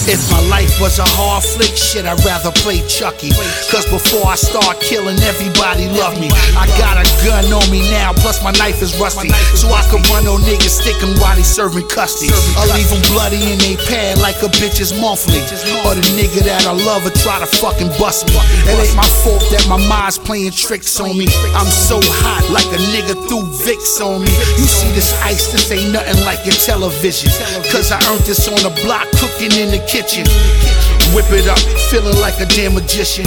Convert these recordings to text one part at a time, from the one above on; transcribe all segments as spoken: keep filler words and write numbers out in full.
If my life was a hard flick, shit, I'd rather play Chucky. Cause before I start killing, everybody love me. I got a gun on me now, plus my knife is rusty. So I can run on niggas, stick them while they serving custody. I leave them bloody in they pad like a bitch's monthly. Or the nigga that I love will try to fucking bust me. It ain't my fault that my mind's playing tricks on me. I'm so hot like a nigga threw Vicks on me. You see this ice, this ain't nothing like your television. Cause I earned this on the block, cooking in the kitchen. Whip it up, feeling like a damn magician.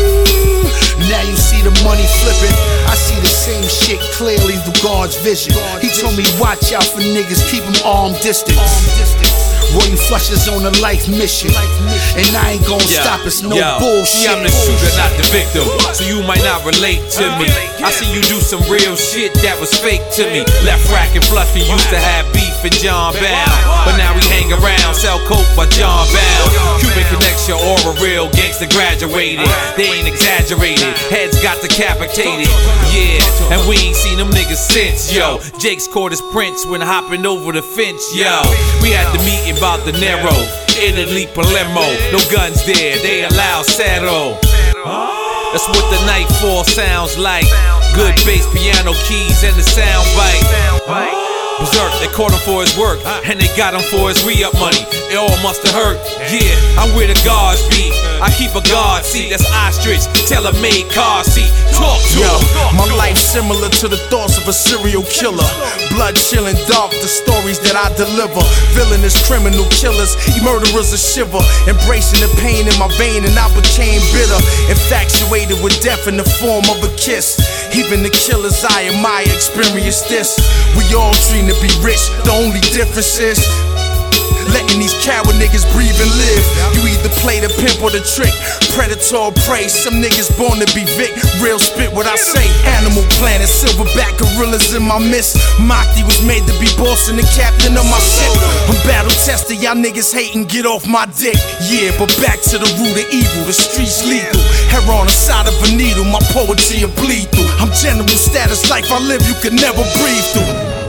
Now you see the money flipping. I see the same shit clearly through God's vision. He told me watch out for niggas, keep them arm distance. Roy Flusher's on a life mission, and I ain't gon' yo, stop, it's no yo, bullshit. See, I'm the shooter, not the victim, so you might not relate to me. I see you do some real shit that was fake to me. Left Rack and Fluffy used to have beef and John Bound, but now we hang around, sell coke by John Bound. Cuban connection or a real gangster graduated. They ain't exaggerated, heads got decapitated. Yeah, and we ain't seen them niggas since, yo. Jake's caught his prints when hopping over the fence, yo. We had the meeting about the Nero, Italy Palermo. No guns there, they allow Cero. That's what the nightfall sounds like. Good bass, piano keys, and the sound bite. Berserk, they caught him for his work, and they got him for his re-up money. It all must have hurt. Yeah, I'm where the guards be. I keep a guard seat, that's ostrich, tailor-made car seat. Talk to Yo, him. my life similar to the thoughts of a serial killer. Blood chilling dark, the stories that I deliver. Villainous criminal killers, murderers a shiver. Embracing the pain in my vein, and I became bitter. Infatuated with death in the form of a kiss. Even the killers I admire experience this. We all dream to be rich, the only difference is letting these coward niggas breathe and live. You either play the pimp or the trick. Predator or prey, some niggas born to be Vic. Real spit what I say. Animal Planet, silverback gorillas in my midst. Moxie was made to be boss and the captain of my ship. I'm battle tested, y'all niggas hating, get off my dick. Yeah, but back to the root of evil, the streets lethal. Hair on the side of a needle, my poetry a bleed through. I'm general status, life I live you could never breathe through.